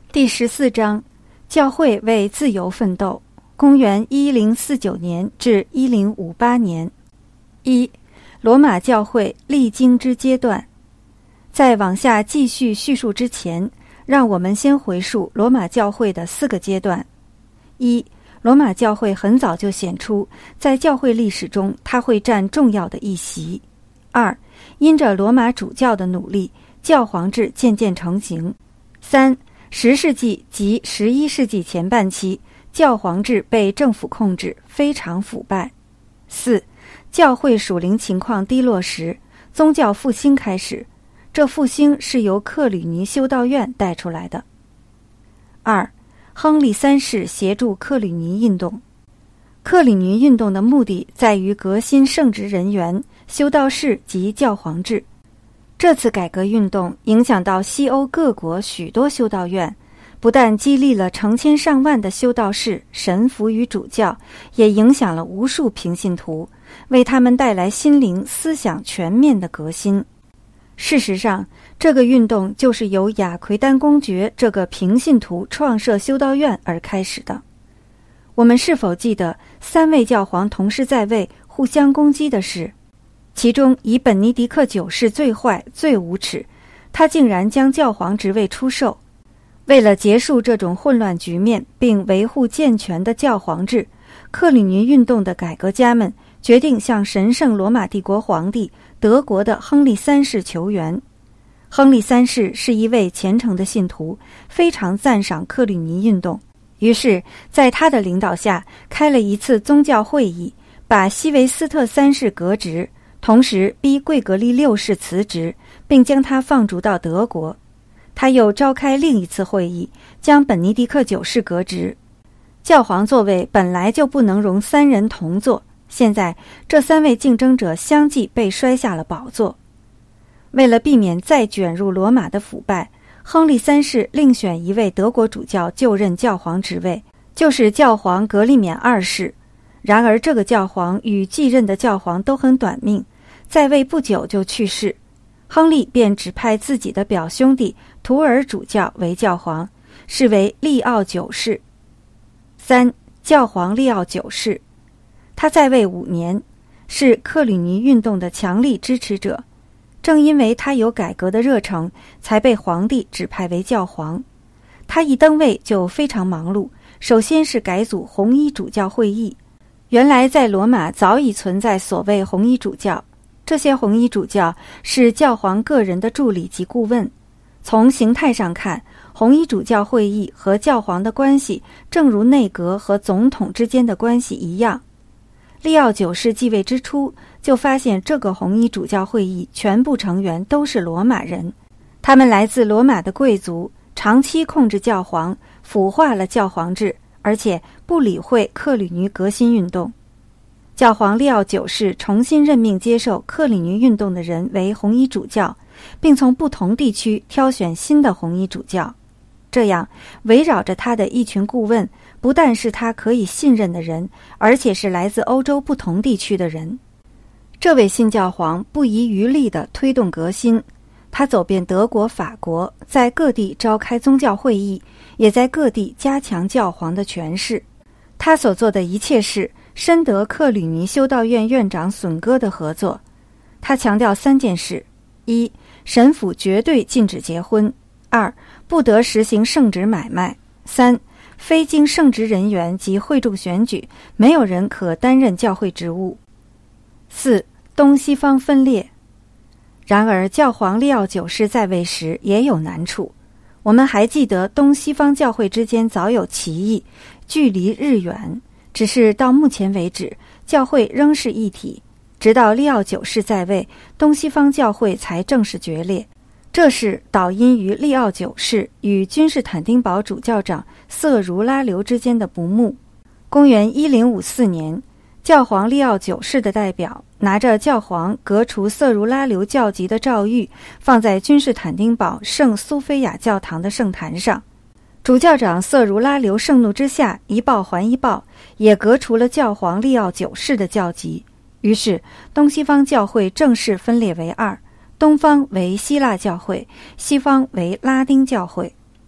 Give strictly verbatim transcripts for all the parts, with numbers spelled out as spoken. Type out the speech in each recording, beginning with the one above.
第十四章，教会为自由奋斗，公元一零四九年至一零五八年。一、罗马教会历经之阶段。在往下继续叙述之前，让我们先回述罗马教会的四个阶段。一、罗马教会很早就显出，在教会历史中它会占重要的一席。二、因着罗马主教的努力，教皇制渐渐成型。三、十世纪及十一世纪前半期，教皇制被政府控制，非常腐败。四、教会属灵情况低落时，宗教复兴开始，这复兴是由克吕尼修道院带出来的。二、亨利三世协助克吕尼运动。克吕尼运动的目的在于革新圣职人员、修道士及教皇制。这次改革运动影响到西欧各国许多修道院，不但激励了成千上万的修道士、神父与主教，也影响了无数平信徒，为他们带来心灵、思想全面的革新。事实上，这个运动就是由亚奎丹公爵这个平信徒创设修道院而开始的。我们是否记得三位教皇同时在位，互相攻击的事？其中以本尼迪克九世最坏、最无耻，他竟然将教皇职位出售。为了结束这种混乱局面，并维护健全的教皇制，克吕尼运动的改革家们决定向神圣罗马帝国皇帝德国的亨利三世求援。亨利三世是一位虔诚的信徒，非常赞赏克吕尼运动，于是在他的领导下开了一次宗教会议，把西维斯特三世革职，同时逼贵格利六世辞职，并将他放逐到德国。他又召开另一次会议，将本尼迪克九世革职。教皇座位本来就不能容三人同坐，现在这三位竞争者相继被摔下了宝座。为了避免再卷入罗马的腐败，亨利三世另选一位德国主教就任教皇职位，就是教皇格利勉二世。然而这个教皇与继任的教皇都很短命，在位不久就去世。亨利便指派自己的表兄弟图尔主教为教皇，是为利奥九世。三、教皇利奥九世，他在位五年，是克吕尼运动的强力支持者。正因为他有改革的热诚，才被皇帝指派为教皇。他一登位就非常忙碌，首先是改组红衣主教会议。原来在罗马早已存在所谓红衣主教，这些红衣主教是教皇个人的助理及顾问。从形态上看，红衣主教会议和教皇的关系正如内阁和总统之间的关系一样。利奥九世继位之初，就发现这个红衣主教会议全部成员都是罗马人，他们来自罗马的贵族，长期控制教皇，腐化了教皇制，而且不理会克吕尼革新运动。教皇利奥九世重新任命接受克吕尼运动的人为红衣主教，并从不同地区挑选新的红衣主教。这样，围绕着他的一群顾问，不但是他可以信任的人，而且是来自欧洲不同地区的人。这位新教皇不遗余力地推动革新，他走遍德国、法国，在各地召开宗教会议，也在各地加强教皇的权势。他所做的一切事深得克吕尼修道院院长笋哥的合作。他强调三件事：一、神父绝对禁止结婚；二、不得实行圣职买卖；三、非经圣职人员及会众选举，没有人可担任教会职务。四、东西方分裂。然而教皇利奥九世在位时也有难处。我们还记得东西方教会之间早有歧义，距离日远，只是到目前为止，教会仍是一体。直到利奥九世在位，东西方教会才正式决裂。这是导因于利奥九世与君士坦丁堡主教长瑟如拉留之间的不睦。公元一零五四年，教皇利奥九世的代表拿着教皇革除瑟如拉留教籍的诏谕，放在君士坦丁堡圣苏菲亚教堂的圣坛上。主教长瑟如拉留盛怒之下，一报还一报，也革除了教皇利奥九世的教籍。于是东西方教会正式分裂为二，东方为希腊教会，西方为拉丁教会。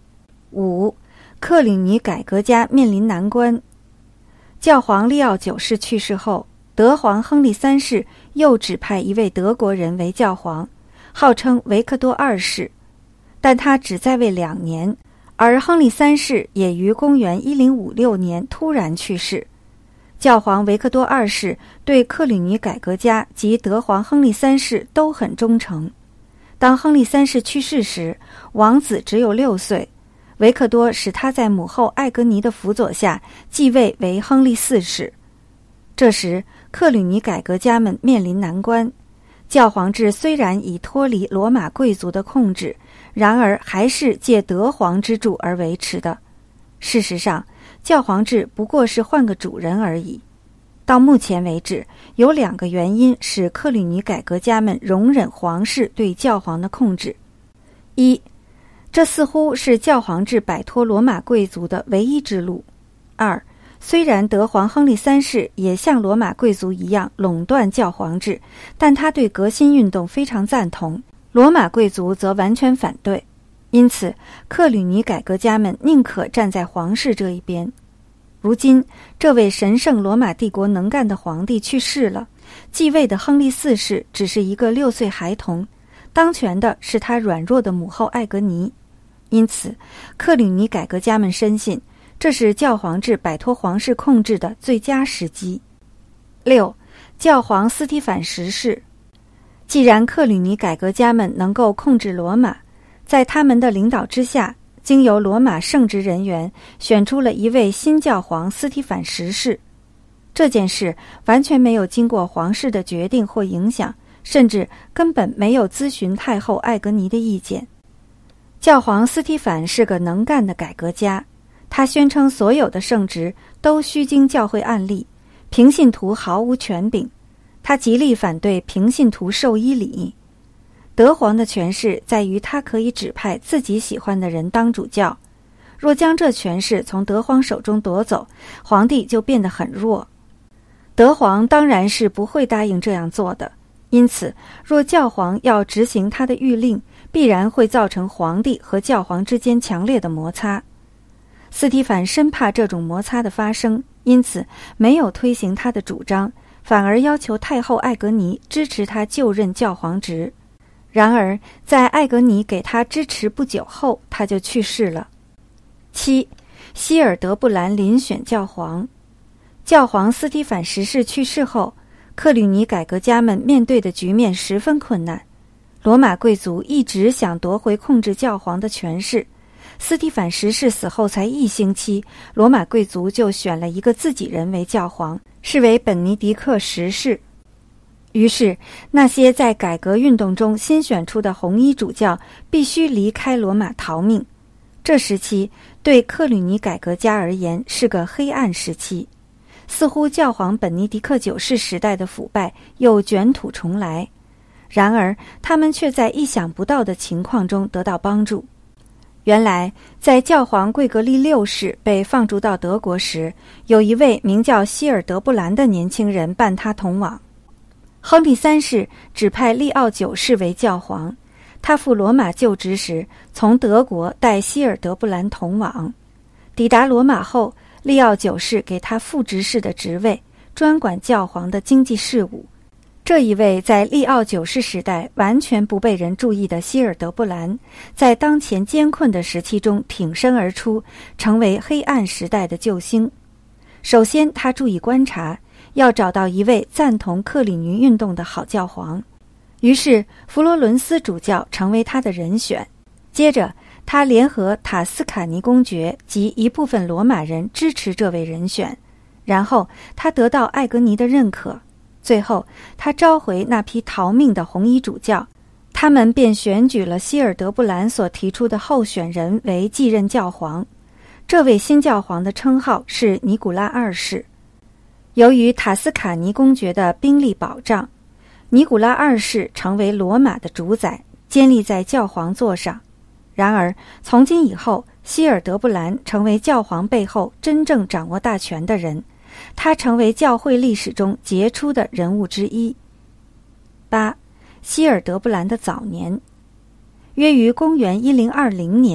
五、克里尼改革家面临难关。教皇利奥九世去世后，德皇亨利三世又指派一位德国人为教皇，号称维克多二世，但他只在位两年，而亨利三世也于公元一零五六年突然去世。教皇维克多二世对克里尼改革家及德皇亨利三世都很忠诚。当亨利三世去世时，王子只有六岁，维克多使他在母后艾格尼的辅佐下继位为亨利四世。这时，克里尼改革家们面临难关。教皇制虽然已脱离罗马贵族的控制，然而还是借德皇之助而维持的。事实上，教皇制不过是换个主人而已。到目前为止，有两个原因使克里尼改革家们容忍皇室对教皇的控制。一，这似乎是教皇制摆脱罗马贵族的唯一之路。二，虽然德皇亨利三世也像罗马贵族一样垄断教皇制，但他对革新运动非常赞同，罗马贵族则完全反对。因此，克里尼改革家们宁可站在皇室这一边。如今，这位神圣罗马帝国能干的皇帝去世了，继位的亨利四世只是一个六岁孩童，当权的是他软弱的母后艾格尼。因此，克里尼改革家们深信，这是教皇制摆脱皇室控制的最佳时机。六、教皇斯提反十世。既然克里尼改革家们能够控制罗马，在他们的领导之下，经由罗马圣职人员选出了一位新教皇斯提反十世。这件事完全没有经过皇室的决定或影响，甚至根本没有咨询太后艾格尼的意见。教皇斯提反是个能干的改革家，他宣称所有的圣职都需经教会案例，平信徒毫无权柄。他极力反对平信徒授衣礼。德皇的权势在于他可以指派自己喜欢的人当主教，若将这权势从德皇手中夺走，皇帝就变得很弱。德皇当然是不会答应这样做的，因此若教皇要执行他的谕令，必然会造成皇帝和教皇之间强烈的摩擦。斯提反深怕这种摩擦的发生，因此没有推行他的主张，反而要求太后艾格尼支持他就任教皇职。然而，在艾格尼给他支持不久后，他就去世了。七、希尔德布兰遴选教皇。教皇斯提反十世去世后，克里尼改革家们面对的局面十分困难。罗马贵族一直想夺回控制教皇的权势。斯提反十世死后才一星期，罗马贵族就选了一个自己人为教皇，是为本尼迪克十世。于是，那些在改革运动中新选出的红衣主教必须离开罗马逃命。这时期对克里尼改革家而言是个黑暗时期，似乎教皇本尼迪克九世时代的腐败又卷土重来。然而，他们却在意想不到的情况中得到帮助。原来，在教皇贵格利六世被放逐到德国时，有一位名叫希尔德布兰的年轻人伴他同往。亨利三世指派利奥九世为教皇，他赴罗马就职时，从德国带希尔德布兰同往。抵达罗马后，利奥九世给他副执事的职位，专管教皇的经济事务。这一位在利奥九世时代完全不被人注意的希尔德布兰，在当前艰困的时期中挺身而出，成为黑暗时代的救星。首先，他注意观察，要找到一位赞同克里尼运动的好教皇。于是佛罗伦斯主教成为他的人选。接着他联合塔斯卡尼公爵及一部分罗马人支持这位人选，然后他得到艾格尼的认可。最后他召回那批逃命的红衣主教，他们便选举了希尔德布兰所提出的候选人为继任教皇。这位新教皇的称号是尼古拉二世。由于塔斯卡尼公爵的兵力保障，尼古拉二世成为罗马的主宰，坚立在教皇座上。然而，从今以后，希尔德布兰成为教皇背后真正掌握大权的人，他成为教会历史中杰出的人物之一。八、希尔德布兰的早年。约于公元一零二零年，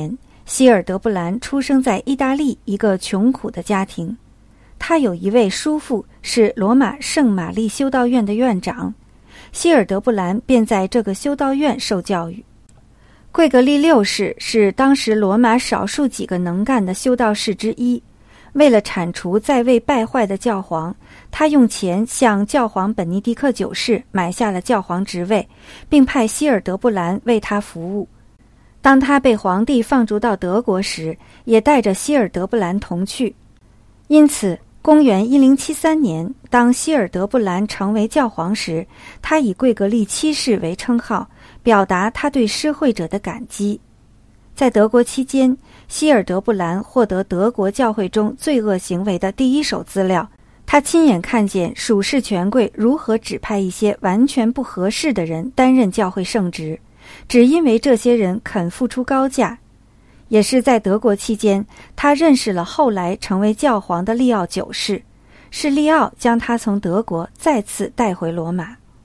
希尔德布兰出生在意大利一个穷苦的家庭，他有一位叔父是罗马圣玛丽修道院的院长，希尔德布兰便在这个修道院受教育。贵格利六世是当时罗马少数几个能干的修道士之一，为了铲除在位败坏的教皇，他用钱向教皇本尼迪克九世买下了教皇职位，并派希尔德布兰为他服务。当他被皇帝放逐到德国时，也带着希尔德布兰同去。因此公元一零七三年，当希尔德布兰成为教皇时，他以贵格利七世为称号，表达他对施惠者的感激。在德国期间，希尔德布兰获得德国教会中罪恶行为的第一手资料，他亲眼看见属世权贵如何指派一些完全不合适的人担任教会圣职，只因为这些人肯付出高价。也是在德国期间，他认识了后来成为教皇的利奥九世，是利奥将他从德国再次带回罗马。